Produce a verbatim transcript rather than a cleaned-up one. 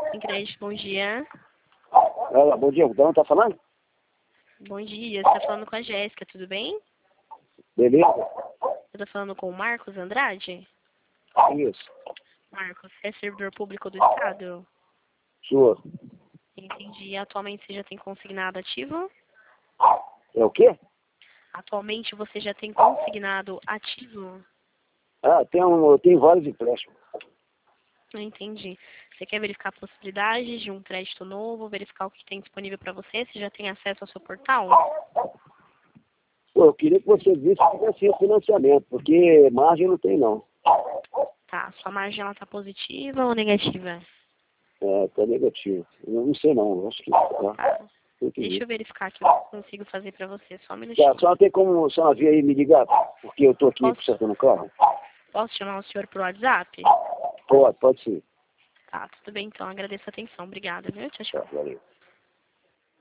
Em crédito, bom dia. Olá, bom dia, o Dão tá falando? Bom dia, você tá falando com a Jéssica, tudo bem? Beleza? Eu tô falando com o Marcos Andrade? Isso, Marcos, você é servidor público do Estado? sua. Entendi. Atualmente você já tem consignado ativo? É o quê? Atualmente você já tem consignado ativo? Ah, tem um, eu tenho vários empréstimos. Não entendi. Você quer verificar possibilidades de um crédito novo, verificar o que tem disponível para você? Você já tem acesso ao seu portal? Pô, eu queria que você visse se tivesse financiamento, porque margem não tem não. Tá, sua margem ela tá positiva ou negativa? É, tá negativo. Eu não sei não, eu acho que tá. Tá. Tem que Deixa ver. eu verificar aqui o que eu consigo fazer para você. Só um Tá, minutinho. só tem como só vir aí me ligar, porque eu tô aqui Posso, consertando o carro? posso chamar o senhor pro WhatsApp? Pode, pode sim. Tá, tudo bem então. Agradeço a atenção. Obrigada, viu? Tchau, Tá, tchau. valeu.